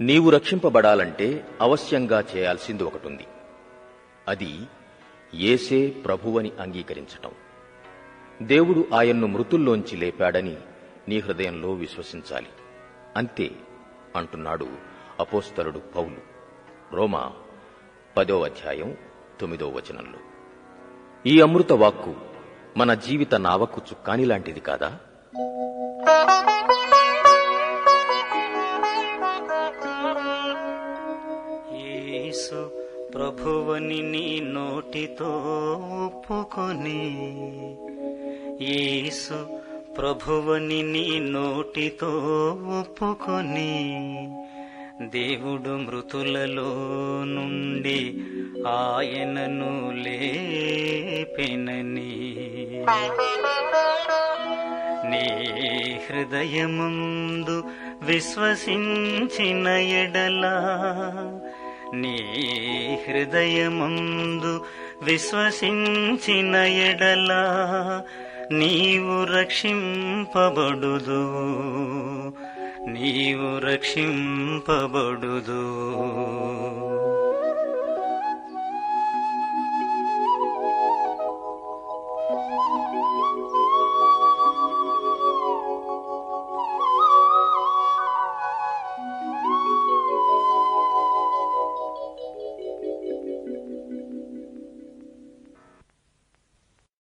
నీవు రక్షింపబడాలంటే అవశ్యంగా చేయాల్సింది ఒకటుంది. అది యేసే ప్రభువని అంగీకరించటం. దేవుడు ఆయన్ను మృతుల్లోంచి లేపాడని నీ హృదయంలో విశ్వసించాలి. అంతే అంటున్నాడు అపోస్తలుడు పౌలు రోమా 10:9 ఈ అమృత వాక్కు మన జీవిత నావకు చుక్కాని లాంటిది కాదా? యేసు ప్రభువని నీ నోటితో ఒప్పుకొని, యేసు ప్రభువని నీ నోటితో ఒప్పుకొని, దేవుడు మృతులలో నుండి ఆయనను లేపెనని నీ హృదయముందు విశ్వసించిన ఎడలా, నీ హృదయముందు విశ్వసించిన ఎడలా నీవు రక్షింపబడుదు, నీవు రక్షింపబడుదు.